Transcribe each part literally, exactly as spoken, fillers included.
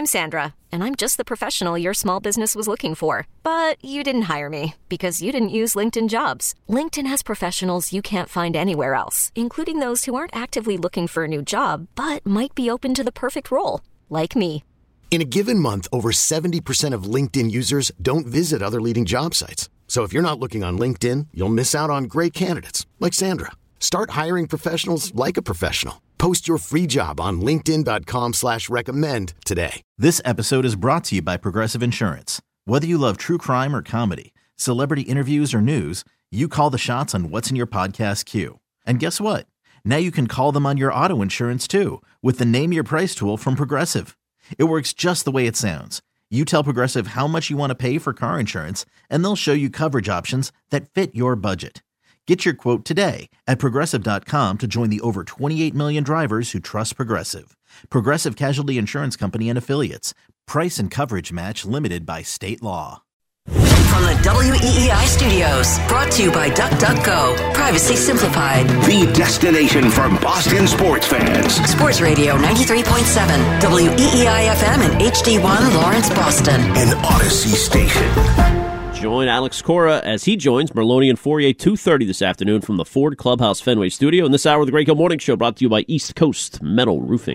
I'm Sandra, and I'm just the professional your small business was looking for. But you didn't hire me because you didn't use LinkedIn Jobs. LinkedIn has professionals you can't find anywhere else, including those who aren't actively looking for a new job, but might be open to the perfect role, like me. In a given month, over seventy percent of LinkedIn users don't visit other leading job sites. So if you're not looking on LinkedIn, you'll miss out on great candidates like Sandra. Start hiring professionals like a professional. Post your free job on linkedin.com slash recommend today. This episode is brought to you by Progressive Insurance. Whether you love true crime or comedy, celebrity interviews or news, you call the shots on what's in your podcast queue. And guess what? Now you can call them on your auto insurance too with the Name Your Price tool from Progressive. It works just the way it sounds. You tell Progressive how much you want to pay for car insurance, and they'll show you coverage options that fit your budget. Get your quote today at Progressive dot com to join the over twenty-eight million drivers who trust Progressive. Progressive Casualty Insurance Company and Affiliates. Price and coverage match limited by state law. From the W E E I studios, brought to you by DuckDuckGo. Privacy simplified. The destination for Boston sports fans. Sports Radio ninety-three point seven, W E E I F M and H D one Lawrence, Boston. An Odyssey station. Join Alex Cora as he joins Merloni and Fourier two thirty this afternoon from the Ford Clubhouse Fenway Studio. In this hour of the Great Hill Morning Show, brought to you by East Coast Metal Roofing.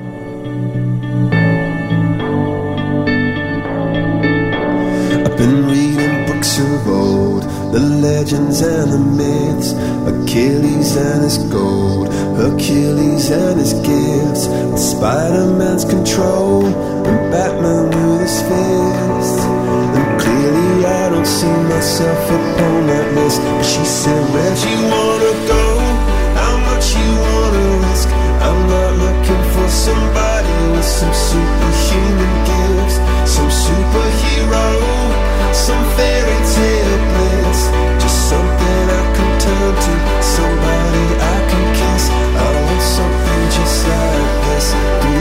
I've been reading books of old, the legends and the myths, Achilles and his gold, Hercules and his gifts, Spider-Man's control, and Batman with his fists. And clearly I don't see myself upon that list. But she said, where'd you wanna go? How much you wanna risk? I'm not looking for somebody with some superhuman gifts, some superhero, some fairy tale bliss, just something I can turn to, somebody I can kiss. I want something just like this.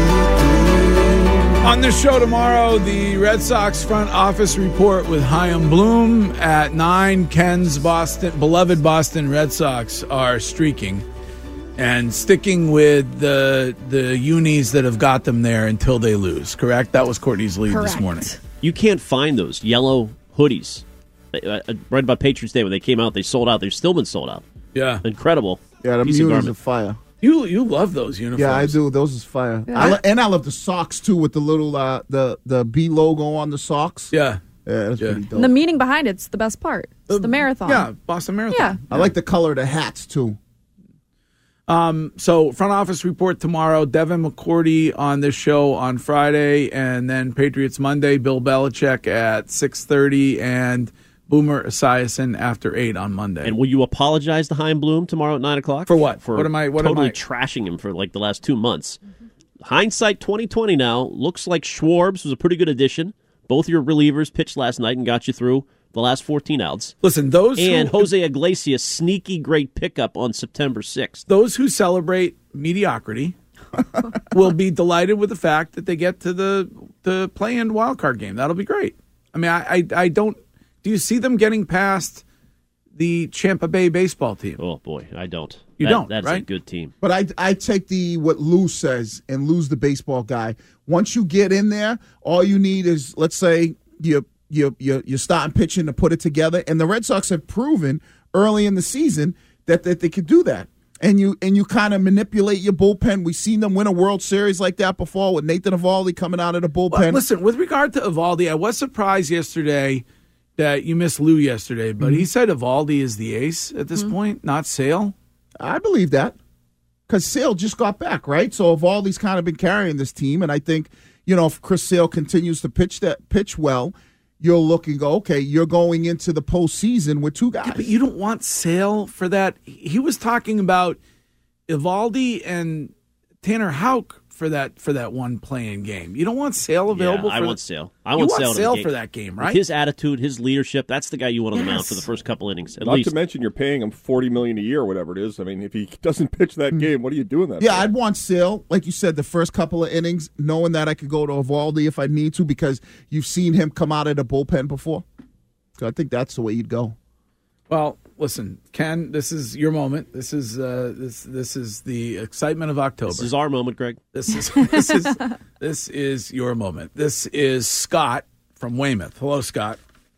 On the show tomorrow, the Red Sox front office report with Chaim Bloom at nine. Ken's Boston, beloved Boston Red Sox are streaking and sticking with the the unis that have got them there until they lose. Correct? That was Courtney's lead Correct. this morning. You can't find those yellow hoodies. I read about Patriots Day when they came out. They sold out. They've still been sold out. Yeah, incredible. Yeah, the piece of unis garment. are fire. You you love those uniforms. Yeah, I do. Those is fire. Yeah. I lo- and I love the socks too, with the little uh, the the B logo on the socks. Yeah, yeah, that's Yeah. pretty dope. And the meaning behind it's the best part. It's the marathon. Yeah, Boston Marathon. Yeah. I like the color of the hats too. Um, so front office report tomorrow. Devin McCourty on this show on Friday, and then Patriots Monday. Bill Belichick at six thirty, and Boomer Esiason after eight on Monday. And will you apologize to Chaim Bloom tomorrow at nine o'clock? For what? For What am I- what am totally I- trashing him for like the last two months. Hindsight twenty twenty now. Looks like Schwarbs was a pretty good addition. Both your relievers pitched last night and got you through the last fourteen outs. Listen, those And who, Jose Iglesias, sneaky great pickup on September sixth. those who celebrate mediocrity will be delighted with the fact that they get to the the play-in wild card game. That'll be great. I mean, I I, I don't. Do you see them getting past the Tampa Bay baseball team? Oh, boy, I don't. You That- don't, That's a right? good team. But I I take the what Lou says and Lou's the baseball guy. Once you get in there, all you need is, let's say you you you you're starting pitching to put it together, and the Red Sox have proven early in the season that that they could do that. And you and you kind of manipulate your bullpen. We've seen them win a World Series like that before with Nathan Eovaldi coming out of the bullpen. Well, listen, with regard to Eovaldi, I was surprised yesterday that you missed Lou yesterday, but Mm-hmm. he said Eovaldi is the ace at this point, not Sale. I believe that because Sale just got back, right? So Eovaldi's kind of been carrying this team, and I think, you know, if Chris Sale continues to pitch that pitch well, you'll look and go, okay, you're going into the postseason with two guys. Yeah, but you don't want Sale for that. He was talking about Eovaldi and Tanner Houck for that for that one playing game. You don't want Sale available. Yeah, I for want the, Sale. I you want, want Sale, to the Sale game. for that game, With right? his attitude, his leadership, that's the guy you want on the mound Yes. for the first couple innings, at Not least. to mention you're paying him forty million dollars a year or whatever it is. I mean, if he doesn't pitch that game, what are you doing that Yeah, for? I'd want Sale, like you said, the first couple of innings, knowing that I could go to Eovaldi if I need to, because you've seen him come out of the bullpen before. So I think that's the way you'd go. Well, listen, Ken, this is your moment. This is uh, this this is the excitement of October. This is our moment, Greg. This is this is this is your moment. This is Scott from Weymouth. Hello, Scott.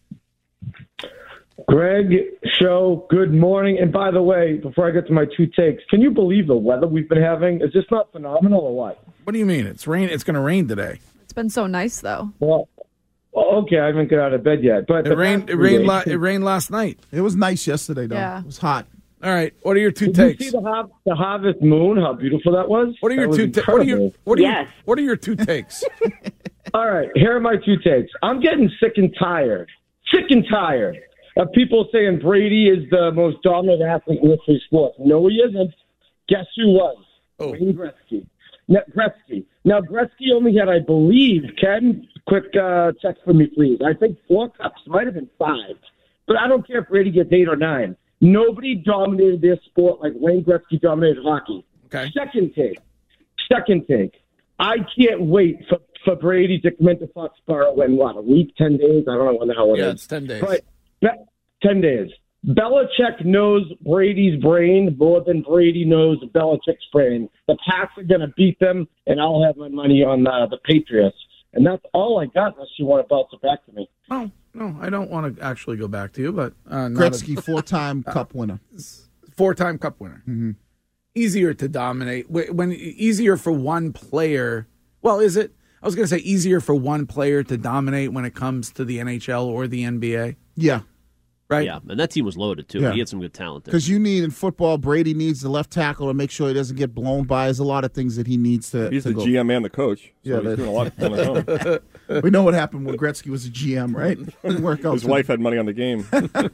Greg, show, good morning. And by the way, before I get to my two takes, can you believe the weather we've been having? Is this not phenomenal or what? What do you mean? It's rain. It's going to rain today. It's been so nice, though. Well, okay, I haven't got out of bed yet. But it rained. It rained. La- it rained last night. It was nice yesterday, though. Yeah. It was hot. All right. What are your two Did takes? you see the, har- the harvest moon? How beautiful that was. What are your That two? was Ta- what are your? incredible. What are Yes. your? What are your two takes? All right, here are my two takes. I'm getting sick and tired. Sick and tired of people saying Brady is the most dominant athlete in history of sports. No, he isn't. Guess who was? Oh. Wayne Gretzky. Now, Gretzky. Now, Gretzky only had, I believe, Ken, quick uh, check for me, please. I think four cups. Might have been five. But I don't care if Brady gets eight or nine. Nobody dominated their sport like Wayne Gretzky dominated hockey. Okay. Second take. Second take. I can't wait for, for Brady to come into Foxborough in, what, a week, ten days? I don't know when the hell it Yeah, is. it's ten days. But Be- ten days. Belichick knows Brady's brain more than Brady knows Belichick's brain. The Pats are going to beat them, and I'll have my money on uh, the Patriots. And that's all I got unless you want to bounce it back to me. Oh, no, I don't want to actually go back to you, but uh, not Gretzky, a- four-time Cup winner. four-time Cup winner. Mm-hmm. Easier to dominate. Wh- When easier for one player. Well, is it? I was going to say easier for one player to dominate when it comes to the N H L or the N B A. Yeah. Right? Yeah, and that team was loaded, too. Yeah. He had some good talent there. Because you need in football, Brady needs the left tackle to make sure he doesn't get blown by. There's a lot of things that he needs to. He's to the go. G M and the coach. So Yeah, he's that- doing a lot on his own. We know what happened when Gretzky was a G M, right? Didn't work out. His too- wife had money on the game.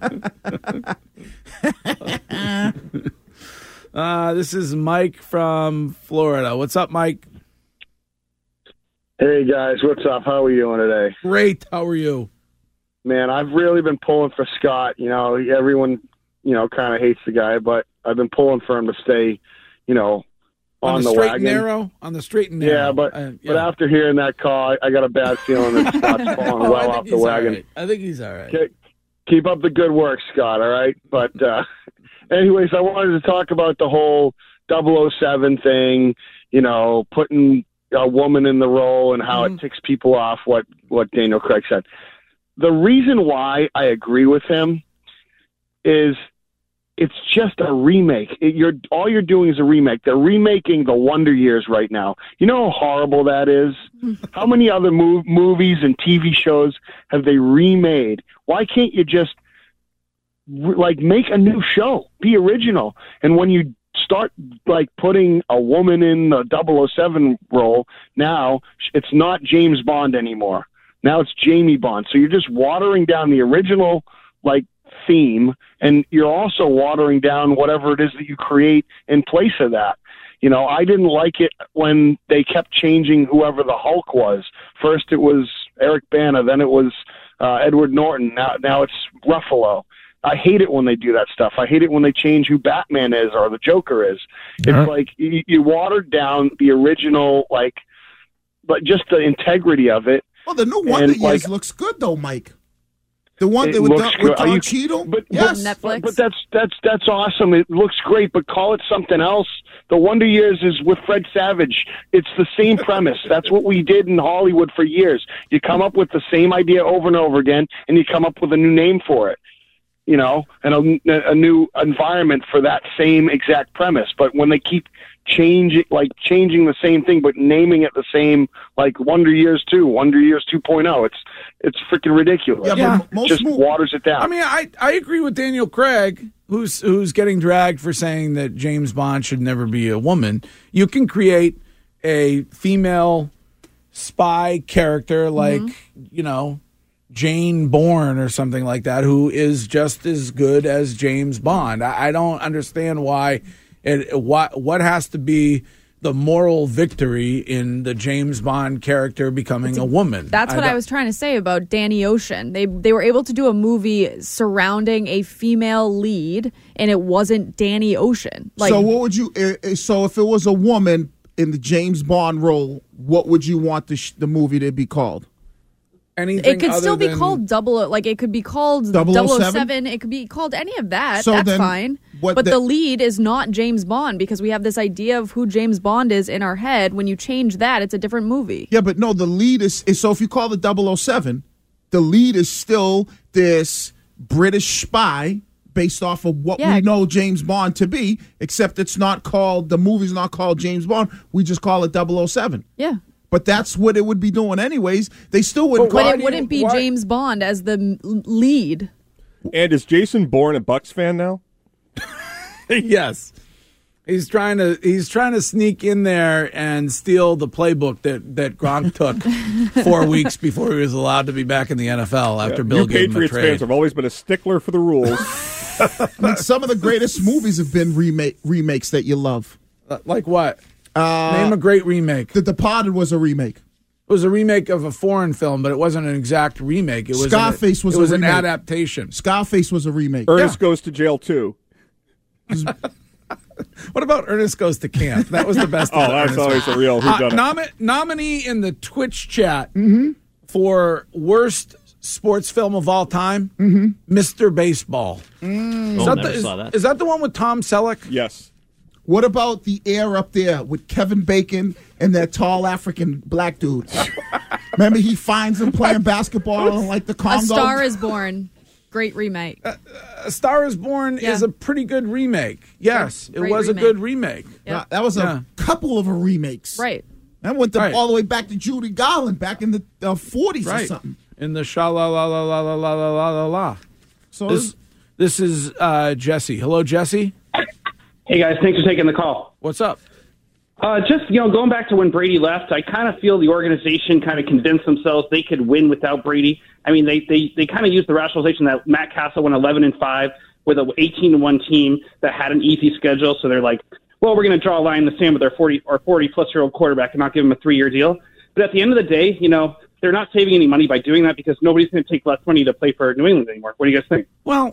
Uh, this is Mike from Florida. What's up, Mike? Hey, guys. What's up? How are you doing today? Great. How are you? Man, I've really been pulling for Scott. You know, everyone, you know, kind of hates the guy, but I've been pulling for him to stay, you know, on, On the, the straight wagon. and narrow? On the straight and narrow. Yeah, but Uh, but after hearing that call, I, I got a bad feeling that Scott's falling Oh, I well think off the he's all wagon. right. I think he's all right. Ke- Keep up the good work, Scott, all right? But uh, anyways, I wanted to talk about the whole double oh seven thing, you know, putting a woman in the role and how Mm-hmm. it ticks people off, what, what Daniel Craig said. The reason why I agree with him is it's just a remake. It, you're all you're doing is a remake. They're remaking the Wonder Years right now. You know how horrible that is? How many other mov- movies and T V shows have they remade? Why can't you just re- like make a new show? Be original. And when you start like putting a woman in the double oh seven role, now it's not James Bond anymore. Now it's Jamie Bond. So you're just watering down the original like theme, and you're also watering down whatever it is that you create in place of that. You know, I didn't like it when they kept changing whoever the Hulk was. First it was Eric Bana, then it was uh, Edward Norton. Now, now it's Ruffalo. I hate it when they do that stuff. I hate it when they change who Batman is or the Joker is. It's Uh-huh. like you, you watered down the original, like, but just the integrity of it. Well, the new Wonder And, Years like, looks good, though, Mike. The one It that with, looks Don, good. with Are Don you- Cheadle? But, yes. but, but that's that's that's awesome. It looks great, but call it something else. The Wonder Years is with Fred Savage. It's the same premise. That's what we did in Hollywood for years. You come up with the same idea over and over again, and you come up with a new name for it. You know, and a, a new environment for that same exact premise. But when they keep changing, like changing the same thing, but naming it the same, like Wonder Years two, Wonder Years two point oh, it's it's freaking ridiculous. Yeah, but Yeah. most just mov- waters it down. I mean, I, I agree with Daniel Craig, who's who's getting dragged for saying that James Bond should never be a woman. You can create a female spy character like, you know, Jane Bourne or something like that, who is just as good as James Bond. I, I don't understand why it what what has to be the moral victory in the James Bond character becoming a woman. That's what I, don't- was trying to say about Danny Ocean. They they were able to do a movie surrounding a female lead, and it wasn't Danny Ocean. Like, so what would you? uh, uh, So if it was a woman in the James Bond role, what would you want the sh- the movie to be called? anything. It could other still be than- called double, like it could be called double oh seven? double oh seven. It could be called any of that. So That's then fine. what But the- the lead is not James Bond because we have this idea of who James Bond is in our head. When you change that, it's a different movie. Yeah, but no, the lead is, is so if you call it double oh seven, the lead is still this British spy based off of what Yeah. we know James Bond to be, except it's not called, the movie's not called James Bond. We just call it double oh seven. Yeah. But that's what it would be doing anyways. They still wouldn't But call it wouldn't be James Bond as the m- lead. And is Jason Bourne a Bucks fan now? Yes. He's trying to he's trying to sneak in there and steal the playbook that, that Gronk took four weeks before he was allowed to be back in the N F L after Yeah. Bill You gave him a Patriots trade. fans have always been a stickler for the rules. I mean, some of the greatest movies have been remake remakes that you love. Uh, like what? Uh, Name a great remake. The Departed was a remake. It was a remake of a foreign film, but it wasn't an exact remake. It was Scarface an, was it was a an remake. adaptation. Scarface was a remake. Ernest Goes to Jail too. What about Ernest Goes to Camp? That was the best. Oh, of the that's Ernest always Goes- a real whodunit. Uh, nomi- nominee in the Twitch chat Mm-hmm. for worst sports film of all time, Mm-hmm. Mister Baseball. Mm. Is, Oh, that never the, is, saw that. is that the one with Tom Selleck? Yes. What about the air up there with Kevin Bacon and that tall African black dude? Remember, he finds him playing basketball in like the Congo. A Star is Born. Great remake. A Star is Born Yeah. is a pretty good remake. Yes, Great it was remake. a good remake. Yeah, that was a Yeah. couple of a remakes. Right. That went to, Right. all the way back to Judy Garland back in the uh, forties or Right. something. In the sha la la la la la la la la la la. So This, this is uh, Jesse. Hello, Jesse. Hey guys, thanks for taking the call. What's up? Uh, just, you know, going back to when Brady left, I kind of feel the organization kind of convinced themselves they could win without Brady. I mean, they they, they kind of used the rationalization that Matt Castle went eleven and five with an eighteen to one team that had an easy schedule. So they're like, well, we're going to draw a line in the sand with our forty or forty plus year old quarterback and not give him a three year deal. But at the end of the day, you know, they're not saving any money by doing that because nobody's going to take less money to play for New England anymore. What do you guys think? Well,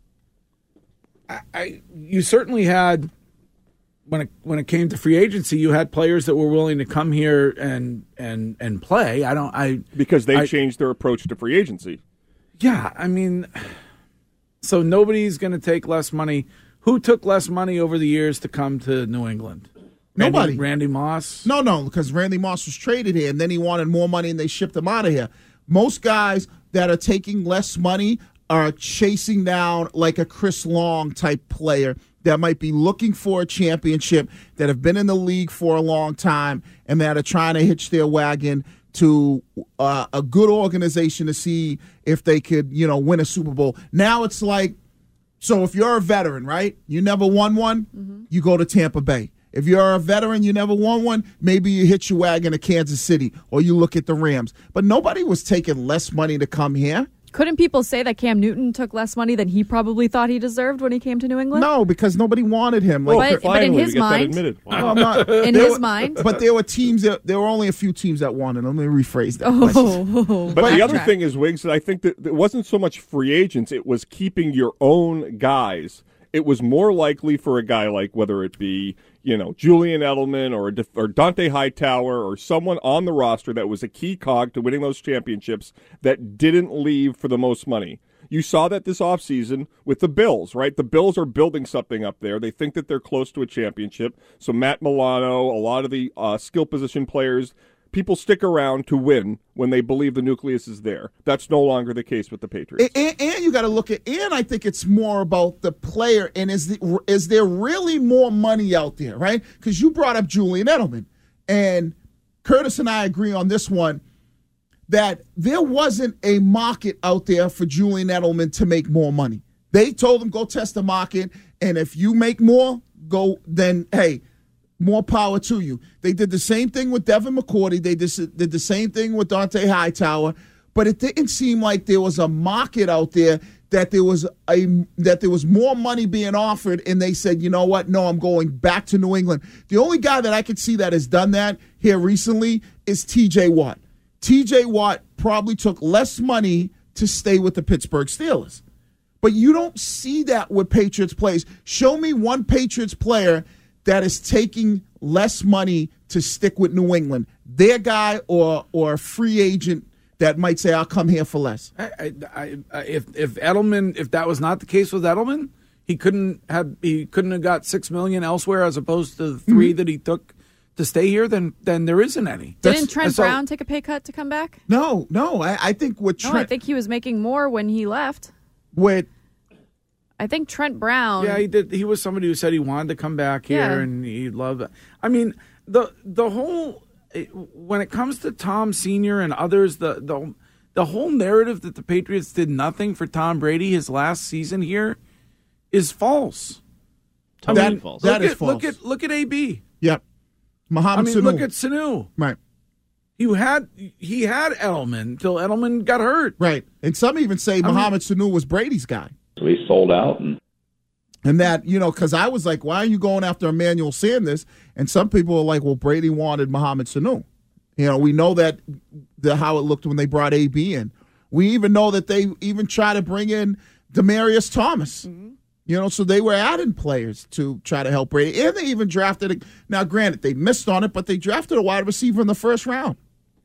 I, I you certainly had when it when it came to free agency, you had players that were willing to come here and and and play. I don't. I because they I, changed their approach to free agency. Yeah, I mean, so nobody's going to take less money. Who took less money over the years to come to New England? Randy, Nobody. Randy Moss. No, no, because Randy Moss was traded here, and then he wanted more money, and they shipped him out of here. Most guys that are taking less money are chasing down like a Chris Long type player that might be looking for a championship, that have been in the league for a long time, and that are trying to hitch their wagon to uh, a good organization to see if they could, you know, win a Super Bowl. Now it's like, so if you're a veteran, right, you never won one, mm-hmm. you go to Tampa Bay. If you're a veteran, you never won one, maybe you hitch your wagon to Kansas City or you look at the Rams. But nobody was taking less money to come here. Couldn't people say that Cam Newton took less money than he probably thought he deserved when he came to New England? No, because nobody wanted him. Like, but, but in his mind, wow. no, not, in his were, mind, but there were teams that there were only a few teams that wanted. Let me rephrase that. Oh, but the other thing is, Wiggs, I think that it wasn't so much free agents; it was keeping your own guys. It was more likely for a guy like whether it be, you know, Julian Edelman or a, or Dante Hightower or someone on the roster that was a key cog to winning those championships that didn't leave for the most money. You saw that this offseason with the Bills, right? The Bills are building something up there. They think that they're close to a championship. So Matt Milano, a lot of the uh, skill position players, people stick around to win when they believe the nucleus is there. That's no longer the case with the Patriots. And, and you got to look at, and I think it's more about the player, and is the, is there really more money out there, right? Because you brought up Julian Edelman, and Curtis and I agree on this one, that there wasn't a market out there for Julian Edelman to make more money. They told him, go test the market, and if you make more, go, then, hey, more power to you. They did the same thing with Devin McCourty. They did, did the same thing with Dante Hightower. But it didn't seem like there was a market out there that there was a that there was more money being offered, and they said, you know what? No, I'm going back to New England. The only guy that I could see that has done that here recently is T J Watt. T J Watt probably took less money to stay with the Pittsburgh Steelers. But you don't see that with Patriots players. Show me one Patriots player that is taking less money to stick with New England, their guy or or a free agent that might say, I'll come here for less. I, I, I, I- if if Edelman, if that was not the case with Edelman, he couldn't have he couldn't have got six million elsewhere as opposed to the 3 Mm-hmm. that he took to stay here. Then then there isn't any. Didn't Trent and so- Brown take a pay cut to come back? No, no. I, I think what No, I Trent think he was making more when he left. with I think Trent Brown. Yeah, he did. He was somebody who said he wanted to come back here Yeah. and he loved it. I mean, the the whole it, when it comes to Tom Senior and others, the the the whole narrative that the Patriots did nothing for Tom Brady his last season here is false. I That- mean, false. Look that is at, false. Look at look at A B. Yep. Mohamed I mean, Sanu. look at Sanu. Right. You had he had Edelman until Edelman got hurt. Right. And some even say mean- Mohamed Sanu was Brady's guy. So he sold out. And And that, you know, because I was like, why are you going after Emmanuel Sanders? And some people are like, well, Brady wanted Mohamed Sanu. You know, we know that the how it looked when they brought A B in. We even know that they even tried to bring in Demaryius Thomas. You know, so they were adding players to try to help Brady. And they even drafted, a, now granted, they missed on it, but they drafted a wide receiver in the first round.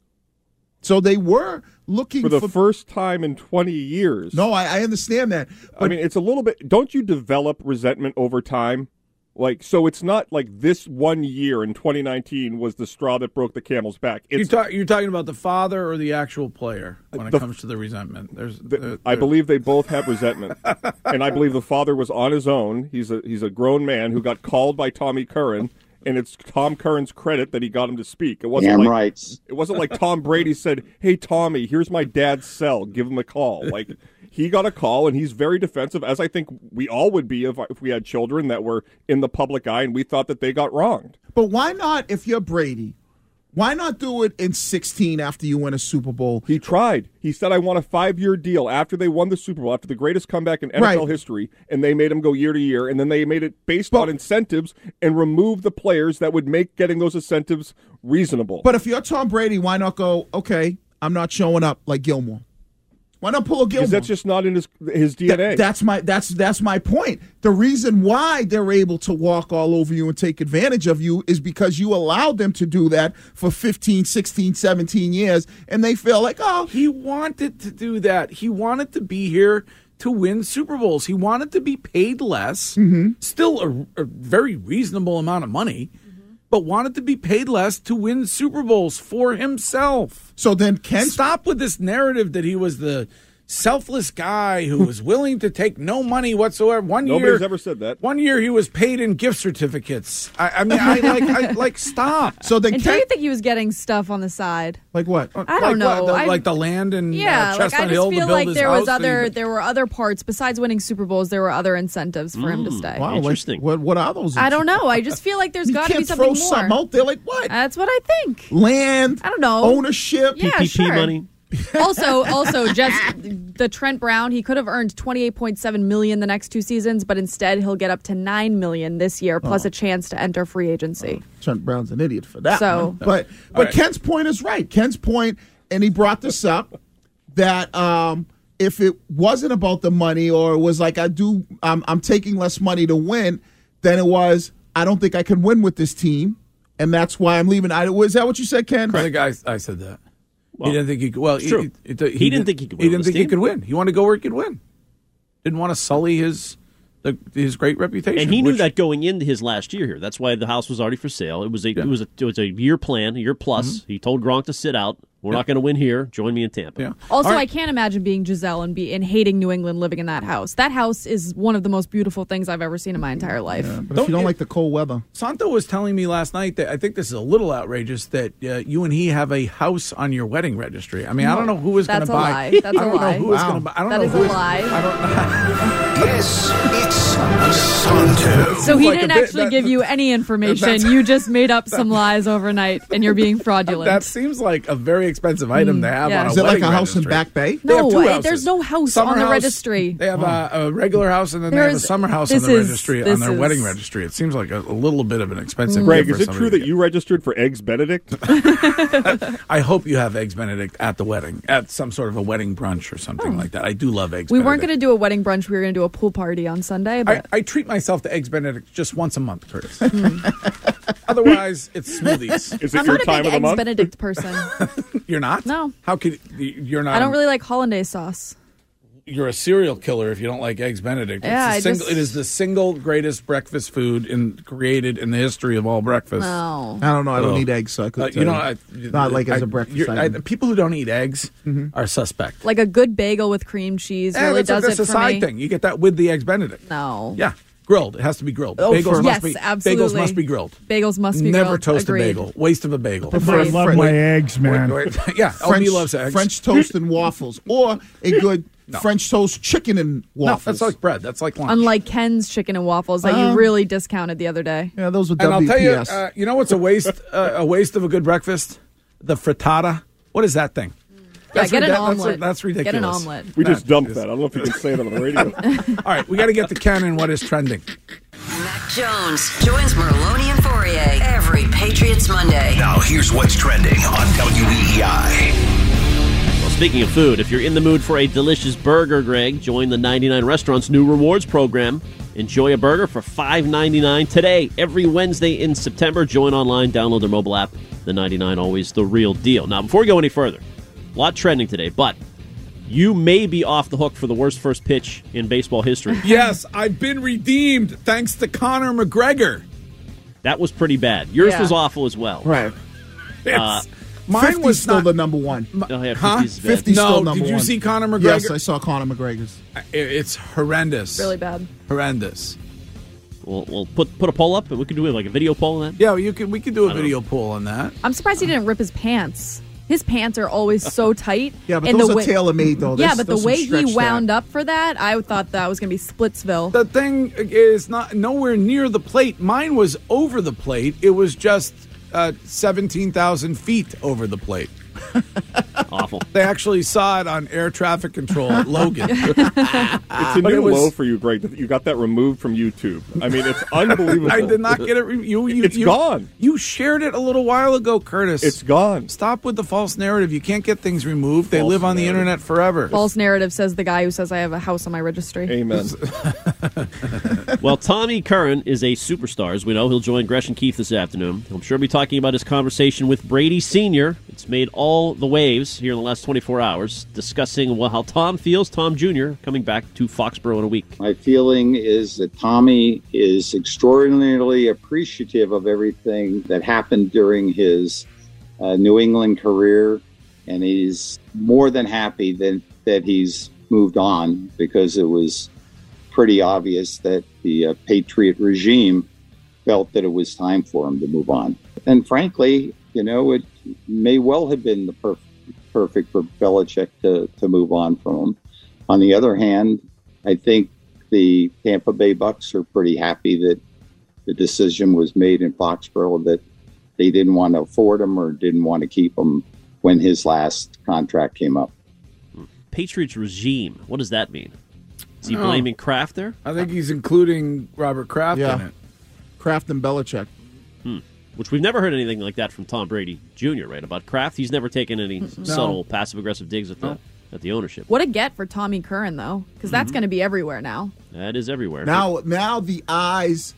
So they were looking for for. the first time in twenty years. No, I, I understand that. I mean, it's a little bit. Don't you develop resentment over time? Like, so it's not like this one year in twenty nineteen was the straw that broke the camel's back. You're, It's, talk, you're talking about the father or the actual player when it The- comes to the resentment. There's, the, there- I there- believe they both have resentment, and I believe the father was on his own. He's a he's a grown man who got called by Tommy Curran, and it's Tom Curran's credit that he got him to speak. It wasn't Damn like right. it wasn't like Tom Brady said, "Hey Tommy, here's my dad's cell. Give him a call." Like he got a call, and he's very defensive, as I think we all would be if if we had children that were in the public eye and we thought that they got wronged. But why not, if you're Brady, why not do it in sixteen after you win a Super Bowl? He tried. He said, I want a five-year deal after they won the Super Bowl, after the greatest comeback in N F L Right. history, and they made him go year to year, and then they made it based on incentives and remove the players that would make getting those incentives reasonable. But if you're Tom Brady, why not go, okay, I'm not showing up like Gilmore? Why not pull a Gilmore? Because that's just not in his his D N A. Th- that's my that's that's my point. The reason why they're able to walk all over you and take advantage of you is because you allowed them to do that for fifteen, sixteen, seventeen years, and they feel like, oh, He wanted to do that. He wanted to be here to win Super Bowls. He wanted to be paid less, Mm-hmm. still a, a very reasonable amount of money, but wanted to be paid less to win Super Bowls for himself. So then Ken Stop with this narrative that he was the selfless guy who was willing to take no money whatsoever. One Nobody's year, ever said that. One year he was paid in gift certificates. I, I mean, I like, I like stop. So then And do Ken, you think he was getting stuff on the side? like what? I Like don't know. what, the- I- like the land and Yeah, uh, like Chestnut I just Hill to feel build like his there was house that he- other there were other parts besides winning Super Bowls. There were other incentives for him to Mm. stay. Wow, like, Interesting. what what are those? I don't know. I just feel like there's You got to can't be something throw more. something out there like what? That's what I think. Land, I don't know. ownership. Yeah, P P P sure. money. also, also, just the Trent Brown. He could have earned twenty eight point seven million the next two seasons, but instead he'll get up to nine million this year, plus Oh. a chance to enter free agency. Trent Brown's an idiot for that. So- one. but but right. Ken's point is right. Ken's point, and he brought this up that um, if it wasn't about the money, or it was like I do, I'm, I'm taking less money to win, then it was I don't think I can win with this team, and that's why I'm leaving. I, was that what you said, Ken? I think I, I said that. Well, he didn't think he could. Well, it's true. He, he, He didn't think he could win He with didn't this think he team. could win. He wanted to go where he could win. Didn't want to sully his the, his great reputation. And he knew which- that going into his last year here. That's why the house was already for sale. It was a it was a it was a year plan, a year plus. He told Gronk to sit out. We're not going to win here. Join me in Tampa. Yeah. Also, All right. I can't imagine being Giselle and be and hating New England, living in that house. That house is one of the most beautiful things I've ever seen in my entire life. But if Don't you don't you- like the cold weather, Santo was telling me last night that I think this is a little outrageous that uh, you and he have a house on your wedding registry. I mean, I don't know who is going to That's a buy. lie. That's I don't a lie. know who is Wow. going to buy. I don't That know is who a lie. I don't. Yes, it's Santo. So he Like a didn't bit- actually that- give you any information. that's- You just made up some lies overnight, and you're being fraudulent. That seems like a very expensive item to have yeah. on a is it like wedding a house in registry. Back Bay? They have No two way. houses. There's no house Summer on the house, registry. They have a, a regular house and then they have a There's- summer house on this the is- registry, on this their is- wedding registry. It seems like a, a little bit of an expensive Greg, gift is for it somebody true to that you registered for Eggs Benedict? get. I hope you have Eggs Benedict at the wedding, at some sort of a wedding brunch or something like that. I do love Eggs Oh. we Benedict. weren't going to do a wedding brunch. We were going to do a pool party on Sunday. I, But I treat myself to Eggs Benedict just once a month, Curtis. Hmm. Otherwise, it's smoothies. Is it I'm your not a time big of the Eggs month? Benedict person. You're not? No. How could you're not? I don't really like hollandaise sauce. You're a serial killer if you don't like Eggs Benedict. Yeah, it's the I single, just- it is the single greatest breakfast food in, created in the history of all breakfast. No. I don't know. I don't So, eat eggs, so I could uh, tell you know, you. I, Not like as I- a breakfast you're- I, item. people who don't eat eggs Mm-hmm. are suspect. Like a good bagel with cream cheese Eh, really that's a, does that's it a for side me. thing. You get that with the Eggs Benedict. No. Yeah, grilled. It has to be grilled. Oh, bagels for- must yes, be absolutely. Bagels must be grilled. Bagels must be Never grilled. toast Agreed. a bagel. Waste of a bagel. prefer I love my eggs, man. Wait, wait. Yeah, oh, French, he loves eggs. French toast and waffles, or a good No. French toast chicken and No, waffles. that's like bread. That's like lunch. Unlike Ken's chicken and waffles that Um, you really discounted the other day. yeah, those were and I'll W tell P you, S. uh, you know what's a waste? uh, a waste of a good breakfast? The frittata. What is that thing? Yeah, get an ridi- omelet. That's, that's ridiculous. Get an omelet. We just That dumped is- that. I don't know if you can say that on the radio. All right, we got to get to Ken and what is trending. Mac Jones joins Merlone and Fourier every Patriots Monday. Now here's what's trending on W E E I. Well, speaking of food, if you're in the mood for a delicious burger, Greg, join the ninety-nine Restaurants new rewards program. Enjoy a burger for five ninety-nine today, every Wednesday in September. Join online, download their mobile app. The ninety-nine, always the real deal. Now, before we go any further, a lot trending today, but you may be off the hook for the worst first pitch in baseball history. Yes, I've been redeemed thanks to Conor McGregor. That was pretty bad. Yours Yeah. was awful as well. right. Uh, Mine fifty's was still not. the number one. oh, yeah, Huh? fifty's bad. fifty's still No, number did you one. see Conor McGregor? Yes, I saw Conor McGregor's. It- It's horrendous. Really bad. Horrendous. We'll, we'll put put a poll up, and we can do like a video poll on that. Yeah, well, you can. We could do a I don't video poll on that. I'm surprised he didn't rip his pants. His pants are always so tight. Yeah, but and those the are way- tailor-made, though. Yeah, There's- but the there's some way he stretch wound there. up for that, I thought that was going to be Splitsville. The thing is not nowhere near the plate. Mine was over the plate. It was just uh, seventeen thousand feet over the plate. Awful. They actually saw it on air traffic control at Logan. It's a But new it was- low for you, Greg, that you got that removed from YouTube. I mean, it's unbelievable. I did not get it. Re- you, you, It's you, gone. You shared it a little while ago, Curtis. It's gone. Stop with the false narrative. You can't get things removed. They False live on the narrative. internet forever. False narrative, says the guy who says I have a house on my registry. Amen. Well, Tommy Curran is a superstar, as we know. He'll join Gresh and Keith this afternoon. I'm sure he'll be talking about his conversation with Brady Senior It's made all the waves here in the last twenty-four hours, discussing well, how Tom feels, Tom Junior, coming back to Foxborough in a week. My feeling is that Tommy is extraordinarily appreciative of everything that happened during his uh, New England career, and he's more than happy that, that he's moved on, because it was pretty obvious that the uh, Patriot regime felt that it was time for him to move on. And frankly, you know, it may well have been the perfect perfect for Belichick to, to move on from him. On the other hand, I think the Tampa Bay Bucks are pretty happy that the decision was made in Foxborough that they didn't want to afford him or didn't want to keep him when his last contract came up. Patriots regime. What does that mean? Is he Oh. blaming Kraft there? I think he's including Robert Kraft in Yeah. it. Kraft and Belichick. Hmm. Which we've never heard anything like that from Tom Brady Junior, right? About Kraft, he's never taken any subtle passive-aggressive digs at the No. at the ownership. What a get for Tommy Curran, though, because that's going to be everywhere now. That is everywhere. Now, now the eyes.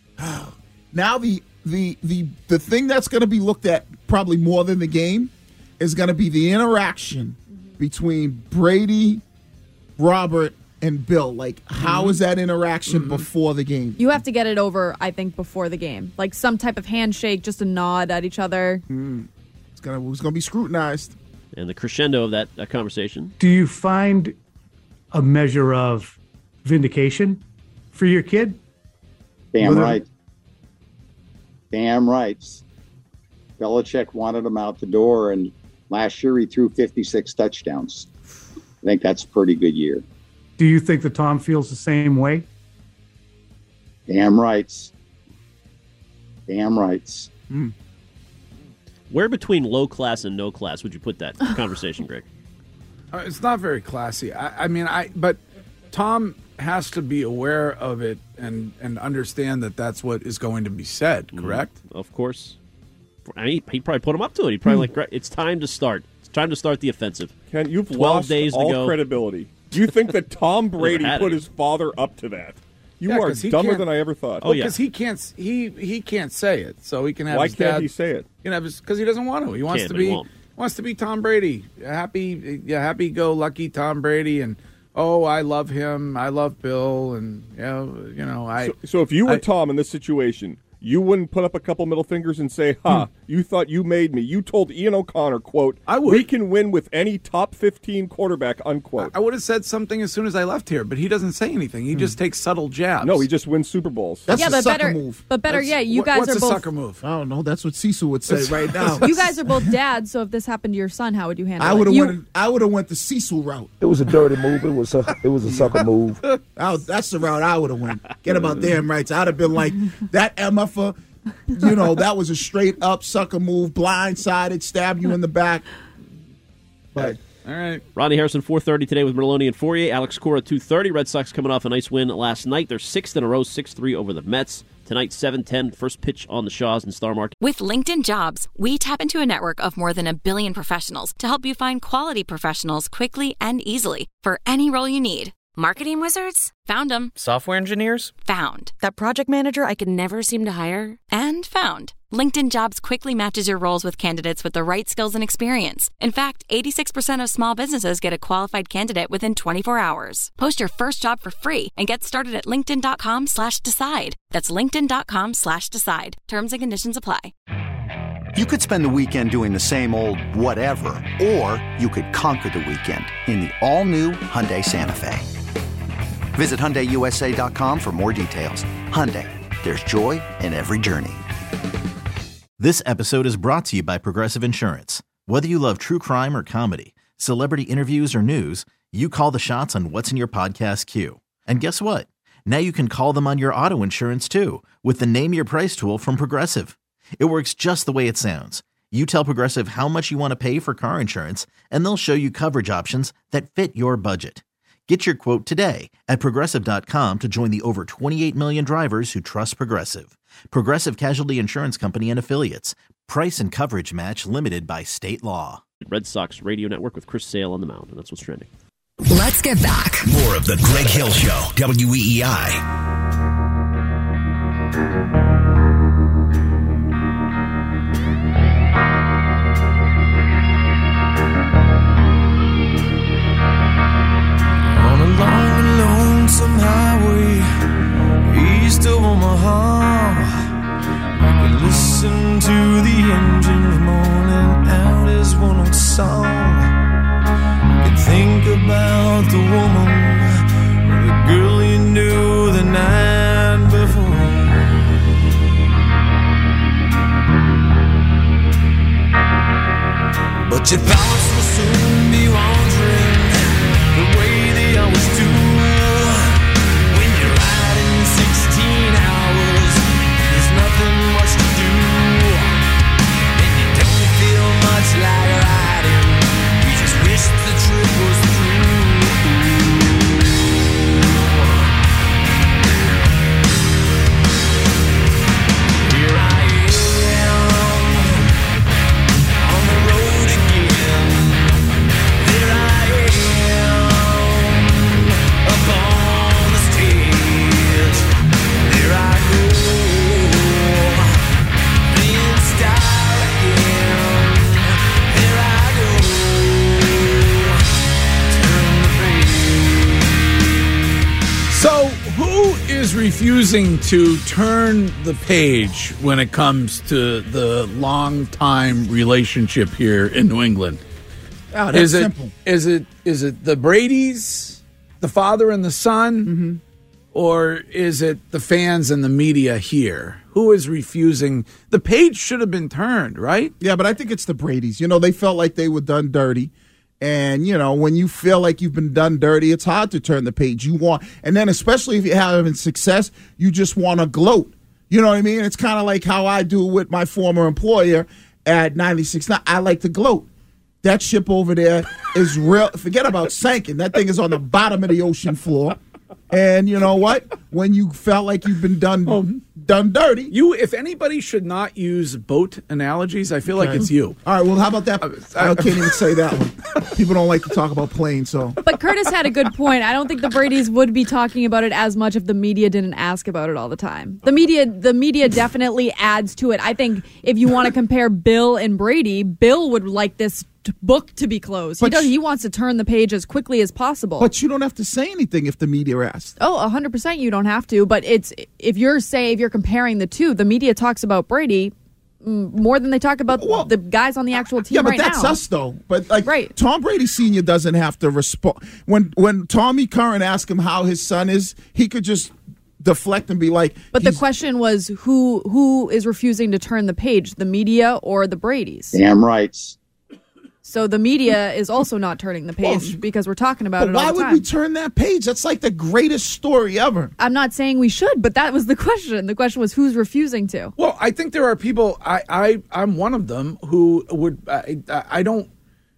Now the the the the thing that's going to be looked at probably more than the game is going to be the interaction between Brady, Robert, and Bill. Like, how is that interaction before the game? You have to get it over, I think, before the game. Like some type of handshake, just a nod at each other. Mm. It's gonna it's gonna be scrutinized. And the crescendo of that, that conversation. Do you find a measure of vindication for your kid? Damn Whether- right. Damn right. Belichick wanted him out the door, and last year he threw fifty-six touchdowns. I think that's a pretty good year. Do you think that Tom feels the same way? Damn rights. Damn rights. Mm. Where between low class and no class would you put that conversation, Greg? Uh, it's not very classy. I, I mean, I but Tom has to be aware of it and and understand that that's what is going to be said. Correct? Mm, of course. I mean, he probably put him up to it. He probably like, "Great, it's time to start. It's time to start the offensive." Ken, you've twelve lost days all to go. credibility. Do you think that Tom Brady had put any. his father up to that? You Yeah, are 'cause he dumber can't- than I ever thought. Well, because he can't s- he he can't say it, so he can have. Why his can't dad, he say it? He can have because he doesn't want to. He wants Can, to but he be. won't. Wants to be Tom Brady. Happy, yeah, happy-go-lucky Tom Brady, and oh, I love him. I love Bill, and you know, you know, I. So, so if you were I, Tom in this situation, you wouldn't put up a couple middle fingers and say, "Ha, hmm. you thought you made me." You told Ian O'Connor, "quote I would. We can win with any top fifteen quarterback." Unquote. I, I would have said something as soon as I left here, but he doesn't say anything. He hmm. just takes subtle jabs. No, he just wins Super Bowls. That's yeah, a but sucker better, move. But better That's, yet, you what, guys what's are a both sucker move. I don't know. That's what Cecil would say right now. You guys are both dads, so if this happened to your son, how would you handle I would have it? went. I would have went the Cecil route. It was a dirty move. It was a. It was a sucker move. I, that's the route I would have went. Get about damn rights. I'd have been like that M F A. You know, that was a straight up sucker move, blindsided, stab you in the back. But all right, Ronnie Harrison, four thirty today with Merloni and Fourier. Alex Cora, two thirty. Red Sox coming off a nice win last night. They're sixth in a row, six three over the Mets. Tonight, seven ten, first pitch on the Shaws and Star Market. With LinkedIn Jobs, we tap into a network of more than a billion professionals to help you find quality professionals quickly and easily for any role you need. Marketing wizards? Found them. Software engineers? Found. That project manager I could never seem to hire? And found. LinkedIn Jobs quickly matches your roles with candidates with the right skills and experience. In fact, eighty-six percent of small businesses get a qualified candidate within twenty-four hours. Post your first job for free and get started at linkedin.com slash decide. That's linkedin.com slash decide. Terms and conditions apply. You could spend the weekend doing the same old whatever, or you could conquer the weekend in the all-new Hyundai Santa Fe. Visit Hyundai U S A dot com for more details. Hyundai, there's joy in every journey. This episode is brought to you by Progressive Insurance. Whether you love true crime or comedy, celebrity interviews or news, you call the shots on what's in your podcast queue. And guess what? Now you can call them on your auto insurance too with the Name Your Price tool from Progressive. It works just the way it sounds. You tell Progressive how much you want to pay for car insurance, and they'll show you coverage options that fit your budget. Get your quote today at Progressive dot com to join the over twenty-eight million drivers who trust Progressive. Progressive Casualty Insurance Company and Affiliates. Price and coverage match limited by state law. Red Sox Radio Network with Chris Sale on the mound, and that's what's trending. Let's get back. More of the Greg Hill Show, W E E I. Some highway east of Omaha, you can listen to the engines moaning out his one old song. You can think about the woman or the girl you knew the night before. But your thoughts will soon be wandering the way they always do. sixteen hours, there's nothing much to do, and you don't feel much like riding, you just wish the trip was through. Here I am, on the road again, there I am, up on the stage. There I go, playing star again. There I go, turn the page. So, who is refusing to turn the page when it comes to the long-time relationship here in New England? Oh, that's is it, simple. Is it is it the Bradys, the father and the son? Mm-hmm. Or is it the fans and the media here? Who is refusing? The page should have been turned, right? Yeah, but I think it's the Bradys. You know, they felt like they were done dirty. And, you know, when you feel like you've been done dirty, it's hard to turn the page. You want, and then especially if you're having success, you just want to gloat. You know what I mean? It's kind of like how I do with my former employer at ninety-six. Now, I like to gloat. That ship over there is real. Forget about sinking. That thing is on the bottom of the ocean floor. And you know what? When you felt like you've been done done dirty. You, if anybody should not use boat analogies, I feel Okay. like it's you. All right, well, how about that? I can't even say that one. People don't like to talk about planes, so. But Curtis had a good point. I don't think the Bradys would be talking about it as much if the media didn't ask about it all the time. The media, the media definitely adds to it. I think if you want to compare Bill and Brady, Bill would like this t- book to be closed. He, But does, sh- he wants to turn the page as quickly as possible. But you don't have to say anything if the media asks. Oh, one hundred percent you don't have to. But it's if you're say if you're comparing the two, the media talks about Brady mm, more than they talk about the guys on the actual team Yeah, but right that's now. us, though. But like, Tom Brady Senior doesn't have to respond. When when Tommy Curran asked him how his son is, he could just deflect and be like. But the question was who who is refusing to turn the page, the media or the Bradys? Damn rights. So the media is also not turning the page because we're talking about But it why all the would time. we turn that page? That's like the greatest story ever. I'm not saying we should, but that was the question. The question was who's refusing to. Well, I think there are people. I, I I'm one of them who would. I, I don't.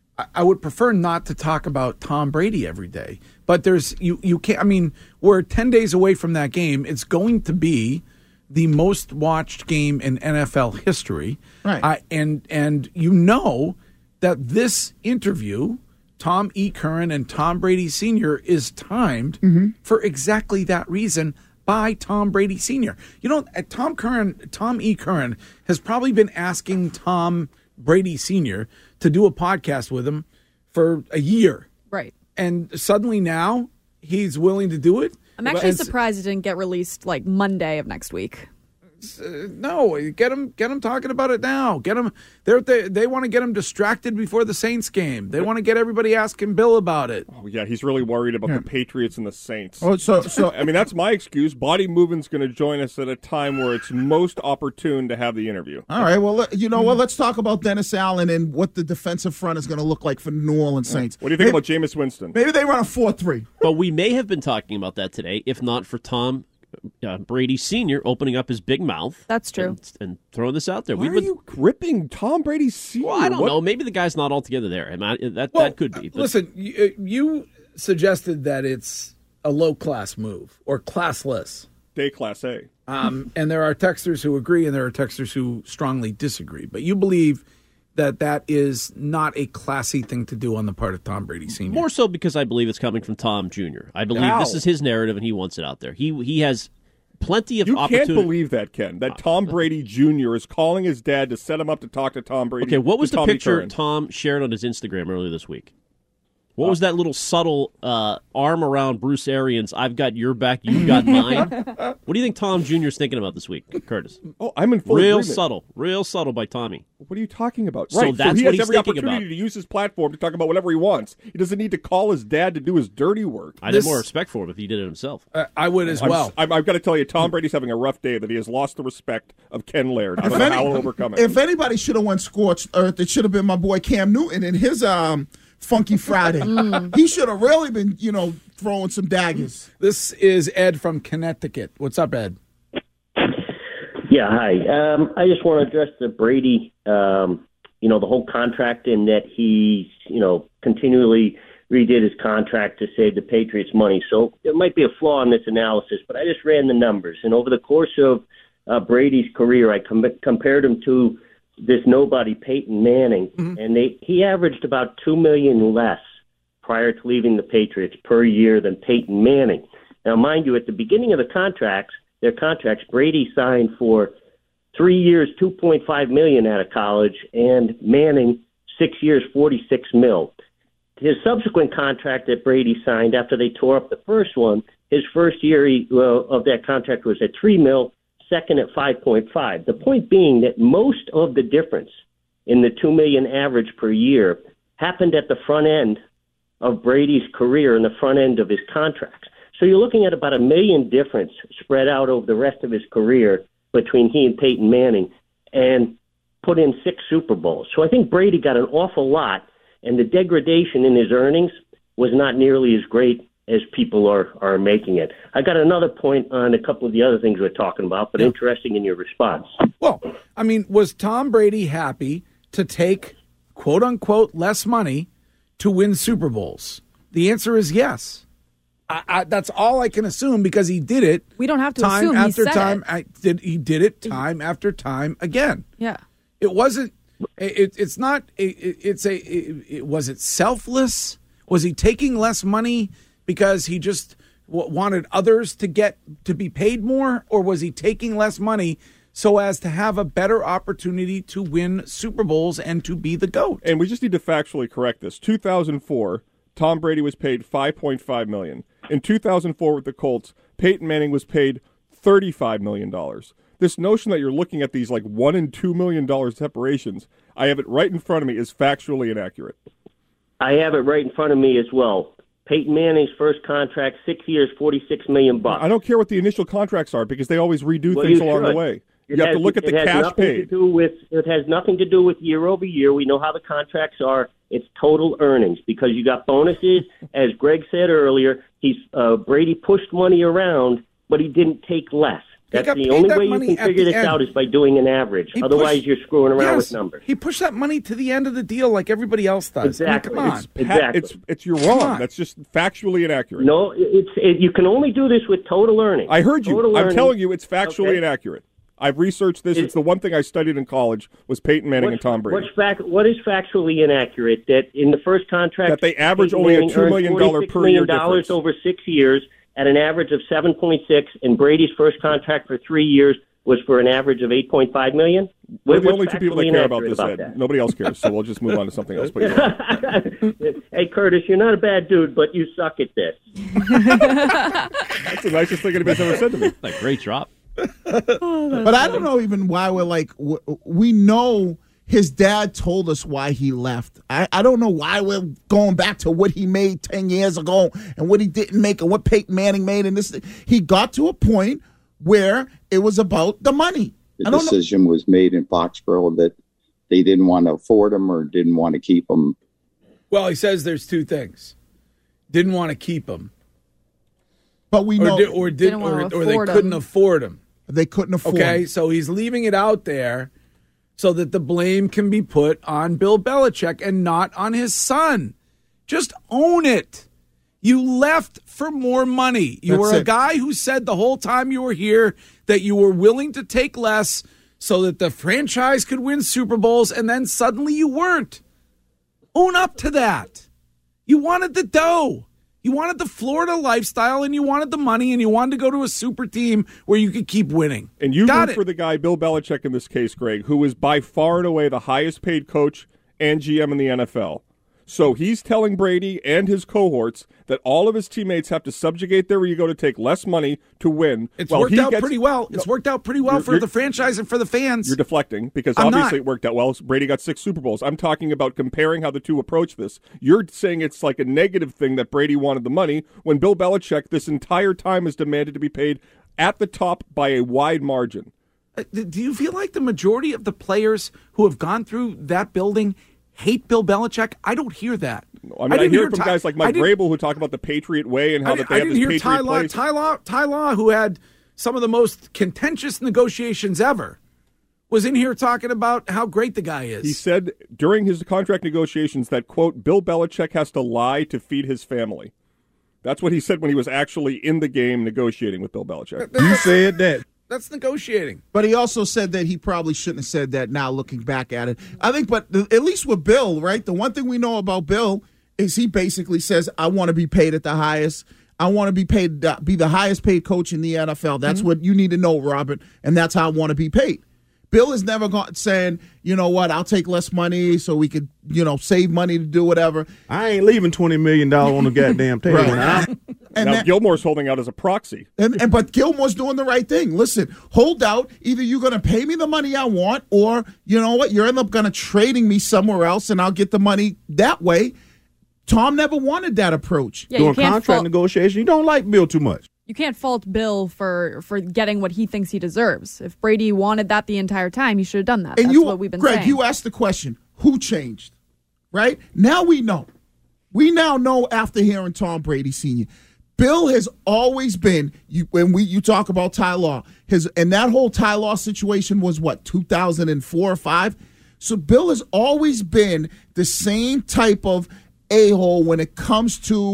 I would prefer not to talk about Tom Brady every day. But there's you. You can't. I mean, we're ten days away from that game. It's going to be the most watched game in N F L history. Right. I, and and you know that this interview, Tom E. Curran and Tom Brady Senior, is timed for exactly that reason by Tom Brady Senior. You know, uh, Tom Curran, Tom E. Curran has probably been asking Tom Brady Senior to do a podcast with him for a year. Right. And suddenly now he's willing to do it. I'm actually And- surprised it didn't get released like Monday of next week. Uh, no, get them, get them talking about it now. Get them. They're, they they want to get him distracted before the Saints game. They want to get everybody asking Bill about it. Oh, yeah, he's really worried about the Patriots and the Saints. Oh, so, so I mean, that's my excuse. Body Movement's going to join us at a time where it's most opportune to have the interview. All right, well, let- you know what? Let's talk about Dennis Allen and what the defensive front is going to look like for the New Orleans Saints. What do you think maybe, about Jameis Winston? Maybe they run a four three. But we may have been talking about that today, if not for Tom uh, Brady Senior opening up his big mouth. That's true. And, and throwing this out there. Why We've are been, you ripping Tom Brady Senior? well, I don't What- know. Maybe the guy's not altogether there. I mean, that, Well, that could be. But Listen, you, you suggested that it's a low class move or classless. Day Class A. Um, and there are texters who agree and there are texters who strongly disagree. But you believe that that is not a classy thing to do on the part of Tom Brady Senior more so because I believe it's coming from Tom Junior I believe How? this is his narrative and he wants it out there. He he has plenty of You opportunity. can't believe that, Ken, that Tom Brady Junior is calling his dad to set him up to talk to Tom Brady. Okay, what was to the Tommy picture Curran. Tom shared on his Instagram earlier this week? What was that little subtle uh, arm around Bruce Arians? I've got your back, you've got mine. What do you think Tom Junior's thinking about this week, Curtis? Oh, I'm in full Real agreement. subtle, real subtle by Tommy. What are you talking about? So right, that's he what has he's every thinking opportunity about. to use his platform to talk about whatever he wants. He doesn't need to call his dad to do his dirty work. I'd This- have more respect for him if he did it himself. Uh, I would as I'm, well. I'm, I've got to tell you, Tom Brady's having a rough day that he has lost the respect of Ken Laird. I If don't know any- how he'll overcome it. If anybody should have won scorched earth, it should have been my boy Cam Newton and his um Funky Friday. He should have really been, you know, throwing some daggers. This is Ed from Connecticut. What's up, Ed? Yeah, hi. Um, I just want to address the Brady, um, you know, the whole contract in that he, you know, continually redid his contract to save the Patriots money. So there might be a flaw in this analysis, but I just ran the numbers. And over the course of uh, Brady's career, I com- compared him to this nobody, Peyton Manning, mm-hmm. and they he averaged about two million dollars less prior to leaving the Patriots per year than Peyton Manning. Now, mind you, at the beginning of the contracts, their contracts, Brady signed for three years, two point five million dollars out of college, and Manning, six years, forty-six mil. His subsequent contract that Brady signed after they tore up the first one, his first year he, well, of that contract was at three mil, second at five point five. The point being that most of the difference in the two million average per year happened at the front end of Brady's career and the front end of his contracts. So you're looking at about a million difference spread out over the rest of his career between he and Peyton Manning, and put in six Super Bowls. So I think Brady got an awful lot, and the degradation in his earnings was not nearly as great as people are, are making it. I got another point on a couple of the other things we're talking about, but yeah. Interesting in your response. Well, I mean, was Tom Brady happy to take, quote-unquote, less money to win Super Bowls? The answer is yes. I, I, that's all I can assume because he did it. We don't have to time assume. after he said time. It. I did. He did it time after time again. Yeah. It wasn't. It, it's not. It, it's a. It, it, was it selfless? Was he taking less money because he just w- wanted others to get to be paid more, or was he taking less money so as to have a better opportunity to win Super Bowls and to be the GOAT? And we just need to factually correct this. two thousand four, Tom Brady was paid five point five million dollars. In two thousand four with the Colts, Peyton Manning was paid thirty-five million dollars. This notion that you're looking at these like one and two million dollars separations, I have it right in front of me, is factually inaccurate. I have it right in front of me as well. Peyton Manning's first contract, six years, forty-six million bucks. I don't care what the initial contracts are because they always redo Well, things you along should. the way. You It have has- to look at it the has cash nothing paid. To do with, it has nothing to do with year over year. We know how the contracts are. It's total earnings because you got bonuses. As Greg said earlier, he's uh, Brady pushed money around, but he didn't take less. That's got the paid only that way you money can at figure the this end. out is by doing an average. He Otherwise, pushed- you're screwing around Yes, with numbers. he pushed that money to the end of the deal like everybody else does. I mean, Exactly. come on. It's- Exactly. It's it's you're wrong. That's just factually inaccurate. No, it's it, you can only do this with total earnings. I heard you. Total I'm earnings. telling you, it's factually Okay. inaccurate. I've researched this. Is- it's the one thing I studied in college was Peyton Manning What's- and Tom Brady. What's fact, what is factually inaccurate? That in the first contract, That they average Peyton only a Manning two earned million dollars forty-six per million year dollars difference. over six years at an average of seven point six, and Brady's first contract for three years was for an average of eight point five million. We're the What's only two people that factually care about inaccurate this, about Ed. that? Nobody else cares, so we'll just move on to something else. But you're right. Hey, Curtis, you're not a bad dude, but you suck at this. That's the nicest thing anybody's ever said to me. Like, great drop. But I don't know even why we're like, w- we know his dad told us why he left. I, I don't know why we're going back to what he made ten years ago and what he didn't make and what Peyton Manning made. And this, he got to a point where it was about the money. The I don't know. decision was made in Foxborough that they didn't want to afford him or didn't want to keep him. Well, he says there's two things. Didn't want to keep him. But we or know, did, or did, Didn't or, wanna or they afford couldn't him. afford him. They couldn't afford Okay, him. so he's leaving it out there so that the blame can be put on Bill Belichick and not on his son. Just own it. You left for more money. You That's were a it. guy who said the whole time you were here that you were willing to take less so that the franchise could win Super Bowls, and then suddenly you weren't. Own up to that. You wanted the dough. You wanted the Florida lifestyle, and you wanted the money, and you wanted to go to a super team where you could keep winning. And you Got root it. for the guy, Bill Belichick, in this case, Greg, who is by far and away the highest paid coach and G M in the N F L. So he's telling Brady and his cohorts that all of his teammates have to subjugate their ego to take less money to win. It's while worked he out gets- pretty well. It's worked out pretty well You're- for you're- the franchise and for the fans. You're deflecting because I'm obviously not. it worked out well. Brady got six Super Bowls. I'm talking about comparing how the two approach this. You're saying it's like a negative thing that Brady wanted the money when Bill Belichick this entire time has demanded to be paid at the top by a wide margin. Uh, Do you feel like the majority of the players who have gone through that building hate Bill Belichick? I don't hear that. I mean, I, didn't hear it from Ty- guys like I Mike didn't- Vrabel who talk about the Patriot way and how I, that I they have didn't this hear Patriot Ty Law, place. Ty Law, Ty Law, who had some of the most contentious negotiations ever, was in here talking about how great the guy is. He said during his contract negotiations that, quote, Bill Belichick has to lie to feed his family. That's what he said when he was actually in the game negotiating with Bill Belichick. You said that. That's negotiating. But he also said that he probably shouldn't have said that now looking back at it. I think, but th- at least with Bill, right? The one thing we know about Bill is he basically says, I want to be paid at the highest. I want to be paid, uh, be the highest paid coach in the N F L. That's Mm-hmm. what you need to know, Robert. And that's how I want to be paid. Bill has never gone saying, you know what, I'll take less money so we could, you know, save money to do whatever. I ain't leaving twenty million dollars on the goddamn table. Right. Now. And now that- Gilmore's holding out as a proxy. And, and but Gilmore's doing the right thing. Listen, hold out. Either you're going to pay me the money I want, or you know what, you're end up going to trading me somewhere else, and I'll get the money that way. Tom never wanted that approach. Yeah, you Doing can't contract fault- negotiation, you don't like Bill too much. You can't fault Bill for for getting what he thinks he deserves. If Brady wanted that the entire time, he should have done that. And That's you, what we've been Greg, saying. you asked the question: who changed? Right now, we know. We now know after hearing Tom Brady Senior Bill has always been, you, when we you talk about Ty Law, his and that whole Ty Law situation was what, two thousand four or five? So Bill has always been the same type of a-hole when it comes to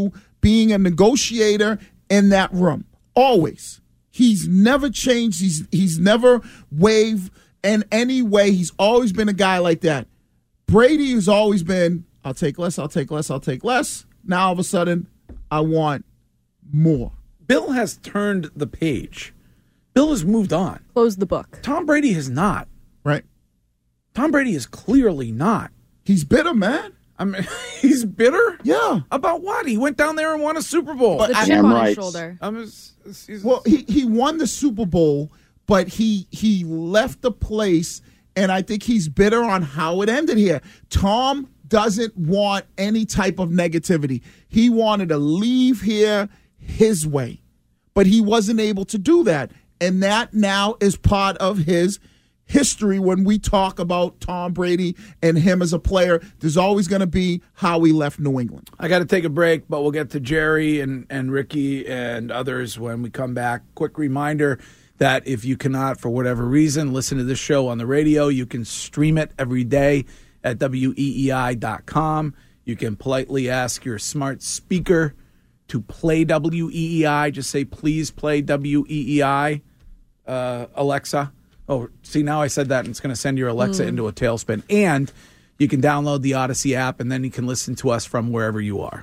being a negotiator in that room. Always. He's never changed. He's he's never waved in any way. He's always been a guy like that. Brady has always been, I'll take less, I'll take less, I'll take less. Now all of a sudden, I want more. Bill has turned the page. Bill has moved on. Close the book. Tom Brady has not. Right. Tom Brady is clearly not. He's bitter, man. I mean, he's bitter? Yeah. About what? He went down there and won a Super Bowl. The chip on his shoulder. I'm just, he's, Well, he, he won the Super Bowl, but he he left the place, and I think he's bitter on how it ended here. Tom doesn't want any type of negativity. He wanted to leave here his way, but he wasn't able to do that. And that now is part of his history when we talk about Tom Brady and him as a player. There's always going to be how he left New England. I got to take a break, but we'll get to Jerry and, and Ricky and others when we come back. Quick reminder that if you cannot, for whatever reason, listen to this show on the radio, you can stream it every day at W E E I dot com. You can politely ask your smart speaker to play W E E I. Just say, please play W E E I, uh, Alexa. Oh, see, now I said that, and it's going to send your Alexa Mm. into a tailspin. And you can download the Odyssey app, and then you can listen to us from wherever you are.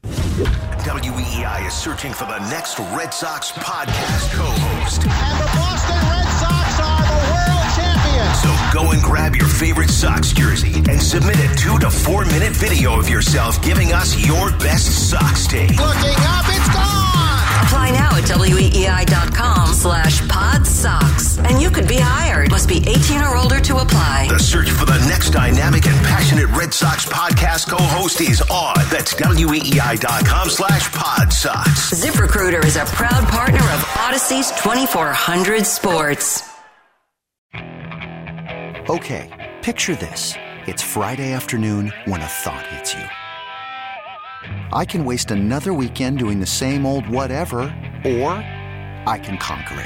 W E E I is searching for the next Red Sox podcast co-host. And the Boston Red Sox are the world champions. So go and grab your favorite Sox jersey and submit a two to four minute video of yourself giving us your best Sox take. Looking up, it's gone. Apply now at W E E I dot com slash pod socks. And you could be hired. Must be eighteen or older to apply. The search for the next dynamic and passionate Red Sox podcast co-host is on. That's W E E I dot com slash pod socks. ZipRecruiter is a proud partner of Odyssey's twenty-four hundred Sports. Okay, picture this. It's Friday afternoon when a thought hits you. I can waste another weekend doing the same old whatever, or I can conquer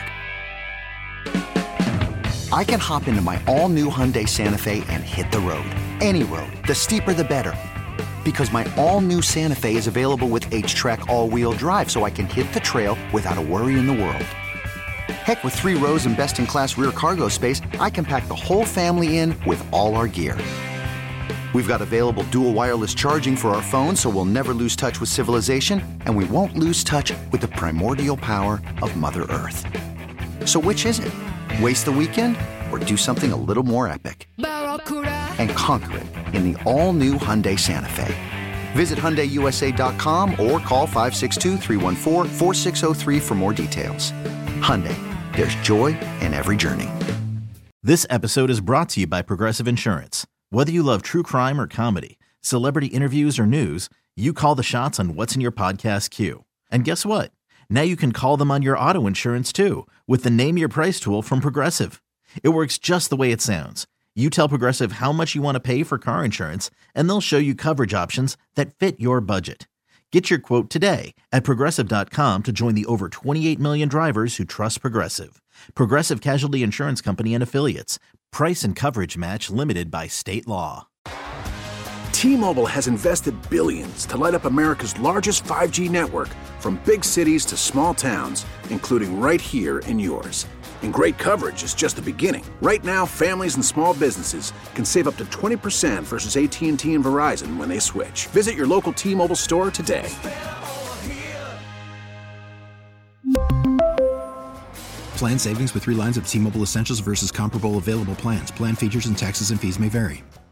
it. I can hop into my all-new Hyundai Santa Fe and hit the road. Any road. The steeper, the better. Because my all-new Santa Fe is available with H-Track all-wheel drive, so I can hit the trail without a worry in the world. Heck, with three rows and best-in-class rear cargo space, I can pack the whole family in with all our gear. We've got available dual wireless charging for our phones, so we'll never lose touch with civilization, and we won't lose touch with the primordial power of Mother Earth. So which is it? Waste the weekend or do something a little more epic? And conquer it in the all-new Hyundai Santa Fe. Visit Hyundai U S A dot com or call five six two, three one four, four six zero three for more details. Hyundai, there's joy in every journey. This episode is brought to you by Progressive Insurance. Whether you love true crime or comedy, celebrity interviews or news, you call the shots on what's in your podcast queue. And guess what? Now you can call them on your auto insurance too with the Name Your Price tool from Progressive. It works just the way it sounds. You tell Progressive how much you want to pay for car insurance, and they'll show you coverage options that fit your budget. Get your quote today at Progressive dot com to join the over twenty-eight million drivers who trust Progressive. Progressive Casualty Insurance Company and Affiliates. Price and coverage match limited by state law. T-Mobile has invested billions to light up America's largest five G network, from big cities to small towns, including right here in yours. And great coverage is just the beginning. Right now, families and small businesses can save up to twenty percent versus A T and T and Verizon when they switch. Visit your local T-Mobile store today. Plan savings with three lines of T-Mobile Essentials versus comparable available plans. Plan features and taxes and fees may vary.